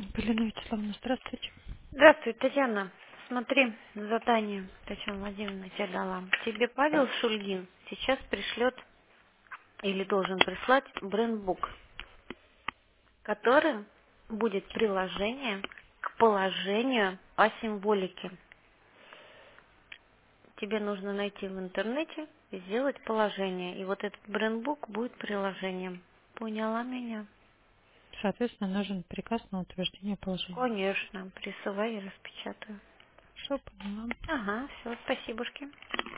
Галина Вячеславовна, здравствуйте. Здравствуй, Татьяна. Смотри, задание Татьяна Владимировна тебе дала. Тебе Павел Шульгин сейчас пришлет или должен прислать брендбук, который будет приложение к положению о символике. Тебе нужно найти в интернете и сделать положение. И вот этот брендбук будет приложением. Поняла меня? Соответственно, нужен приказ на утверждение положения. Конечно. Присылай и распечатаю. Хорошо, поняла. Ага, все, спасибошки.